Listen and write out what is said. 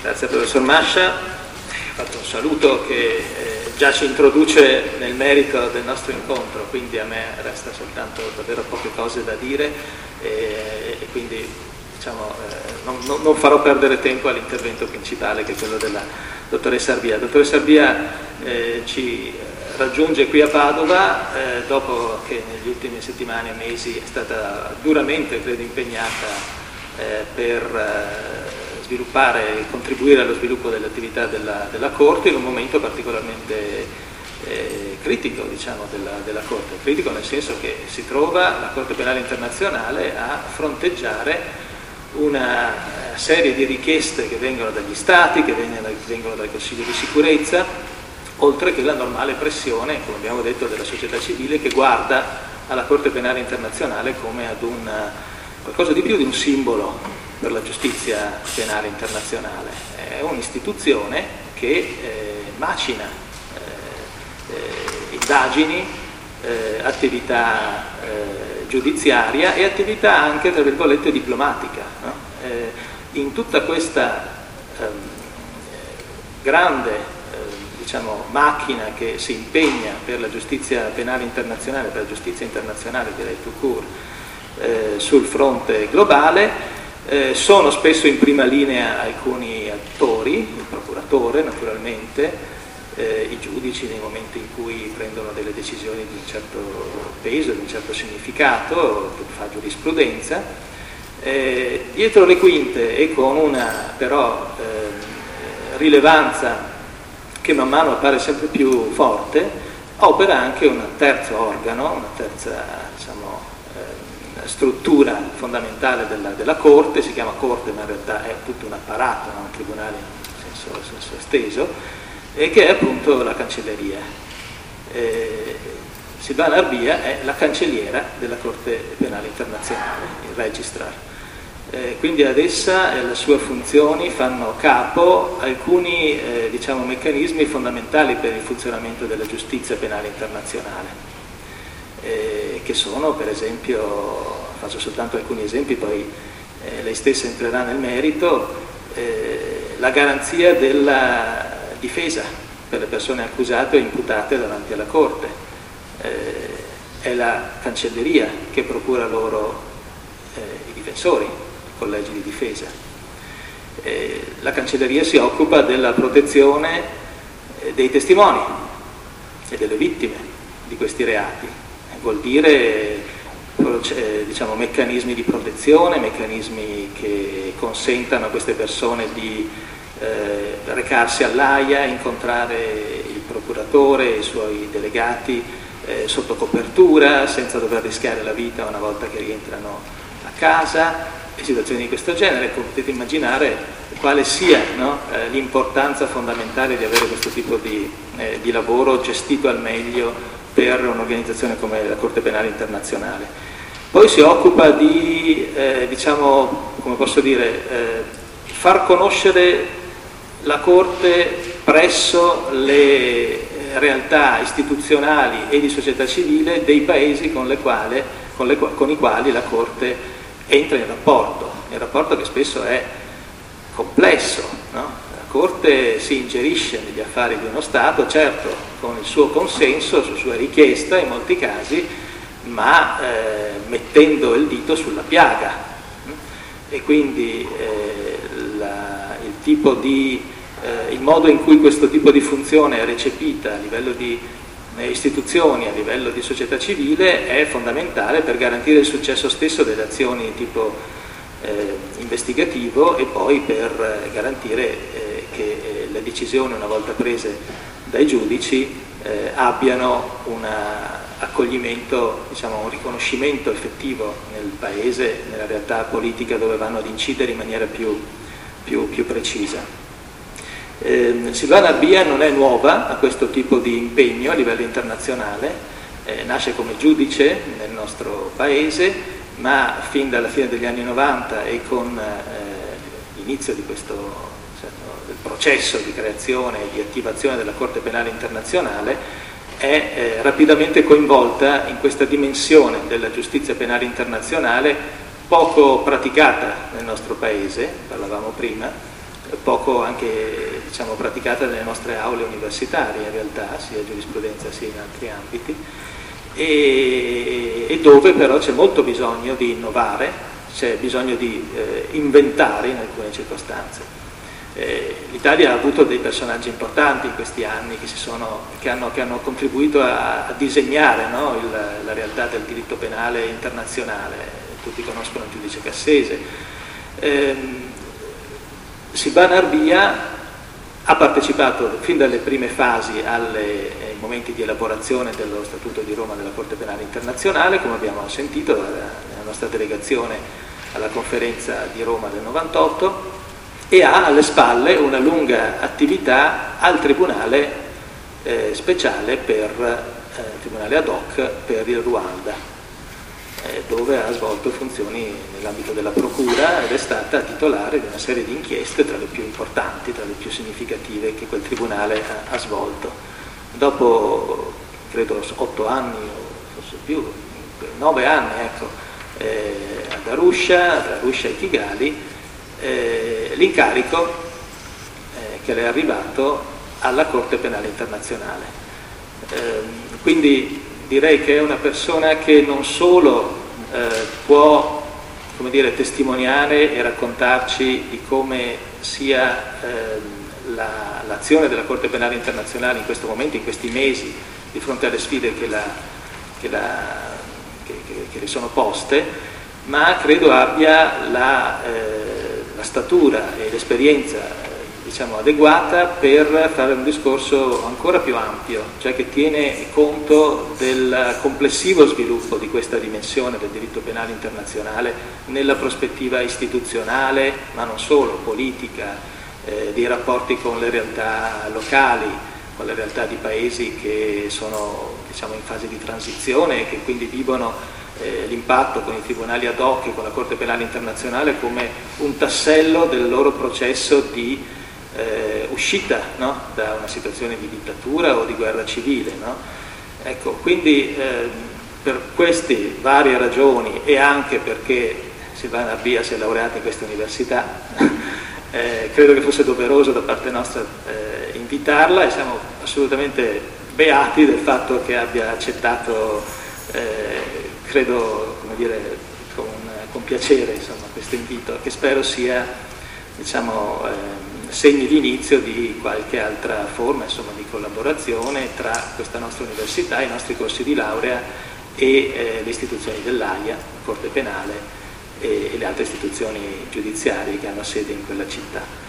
Grazie al professor Mascia, ho fatto un saluto che già ci introduce nel merito del nostro incontro, quindi a me resta soltanto davvero poche cose da dire e quindi diciamo, non farò perdere tempo all'intervento principale, che è quello della dottoressa Arbia. La dottoressa Arbia ci raggiunge qui a Padova dopo che negli ultimi settimane e mesi è stata duramente, credo, impegnata per sviluppare e contribuire allo sviluppo delle attività della Corte in un momento particolarmente critico, diciamo, della Corte. Critico nel senso che si trova la Corte Penale Internazionale a fronteggiare una serie di richieste che vengono dagli Stati, che vengono dal Consiglio di Sicurezza, oltre che la normale pressione, come abbiamo detto, della società civile, che guarda alla Corte Penale Internazionale come ad qualcosa di più di un simbolo per la giustizia penale internazionale. È un'istituzione che macina indagini, attività giudiziaria e attività anche, tra virgolette, diplomatica, no? In tutta questa grande diciamo, macchina che si impegna per la giustizia penale internazionale, per la giustizia internazionale, direi tout court, sul fronte globale, sono spesso in prima linea alcuni attori, il procuratore naturalmente, i giudici nei momenti in cui prendono delle decisioni di un certo peso, di un certo significato, che fa giurisprudenza, dietro le quinte e con una però rilevanza che man mano appare sempre più forte, opera anche un terzo organo, una terza, diciamo, struttura fondamentale della Corte. Si chiama Corte ma in realtà è tutto un apparato, un tribunale in senso esteso, e che è appunto la Cancelleria. Silvana Arbia è la cancelliera della Corte Penale Internazionale, il registrar. Quindi ad essa e alle sue funzioni fanno capo alcuni diciamo, meccanismi fondamentali per il funzionamento della giustizia penale internazionale. Che sono, per esempio, faccio soltanto alcuni esempi, poi lei stessa entrerà nel merito, la garanzia della difesa per le persone accusate o imputate davanti alla Corte, è la Cancelleria che procura loro i difensori, i collegi di difesa. La Cancelleria si occupa della protezione dei testimoni e delle vittime di questi reati. Vuol dire diciamo, meccanismi di protezione, meccanismi che consentano a queste persone di recarsi all'AIA, incontrare il procuratore e i suoi delegati sotto copertura, senza dover rischiare la vita una volta che rientrano a casa, e situazioni di questo genere. Potete immaginare quale sia, no, l'importanza fondamentale di avere questo tipo di lavoro gestito al meglio per un'organizzazione come la Corte Penale Internazionale. Poi si occupa di, diciamo, come posso dire, far conoscere la Corte presso le realtà istituzionali e di società civile dei paesi con i quali la Corte entra in rapporto che spesso è complesso, no? La Corte si ingerisce negli affari di uno Stato, certo con il suo consenso, su sua richiesta in molti casi, ma mettendo il dito sulla piaga. E quindi il modo in cui questo tipo di funzione è recepita a livello di istituzioni, a livello di società civile, è fondamentale per garantire il successo stesso delle azioni di tipo investigativo, e poi per garantire che le decisioni, una volta prese dai giudici, abbiano un accoglimento, diciamo, un riconoscimento effettivo nel paese, nella realtà politica dove vanno ad incidere in maniera più precisa. Silvana Arbia non è nuova a questo tipo di impegno a livello internazionale, nasce come giudice nel nostro paese, ma fin dalla fine degli anni 90 e con l'inizio di del processo di creazione e di attivazione della Corte Penale Internazionale è rapidamente coinvolta in questa dimensione della giustizia penale internazionale poco praticata nel nostro paese, parlavamo prima, poco anche diciamo, praticata nelle nostre aule universitarie in realtà, sia giurisprudenza sia in altri ambiti, e dove però c'è molto bisogno di innovare, c'è bisogno di inventare in alcune circostanze. L'Italia ha avuto dei personaggi importanti in questi anni che hanno contribuito a disegnare, no, la realtà del diritto penale internazionale. Tutti conoscono il giudice Cassese. Silvana Arbia ha partecipato fin dalle prime fasi ai momenti di elaborazione dello Statuto di Roma della Corte Penale Internazionale, come abbiamo sentito nella nostra delegazione alla conferenza di Roma del 98, e ha alle spalle una lunga attività al Tribunale speciale Tribunale ad hoc per il Ruanda, dove ha svolto funzioni nell'ambito della procura ed è stata titolare di una serie di inchieste tra le più importanti, tra le più significative che quel tribunale ha svolto. Dopo, credo, 8 anni o forse più, 9 anni, ecco, ad Arusha e Kigali, l'incarico che le è arrivato alla Corte Penale Internazionale. Quindi direi che è una persona che non solo può, come dire, testimoniare e raccontarci di come sia l'azione della Corte Penale Internazionale in questo momento, in questi mesi, di fronte alle sfide che le sono poste, ma credo abbia la statura e l'esperienza diciamo, adeguata per fare un discorso ancora più ampio, cioè che tiene conto del complessivo sviluppo di questa dimensione del diritto penale internazionale nella prospettiva istituzionale, ma non solo, politica, dei rapporti con le realtà locali, con le realtà di paesi che sono diciamo, in fase di transizione e che quindi vivono l'impatto con i tribunali ad hoc e con la Corte Penale Internazionale come un tassello del loro processo di uscita, no? Da una situazione di dittatura o di guerra civile. No? Ecco, quindi per queste varie ragioni e anche perché Silvana Arbia si è laureata in questa università, credo che fosse doveroso da parte nostra invitarla e siamo assolutamente beati del fatto che abbia accettato credo, come dire, con piacere insomma, questo invito, che spero sia diciamo, segni di inizio di qualche altra forma insomma, di collaborazione tra questa nostra università, i nostri corsi di laurea e le istituzioni dell'AIA, la Corte Penale e le altre istituzioni giudiziarie che hanno sede in quella città.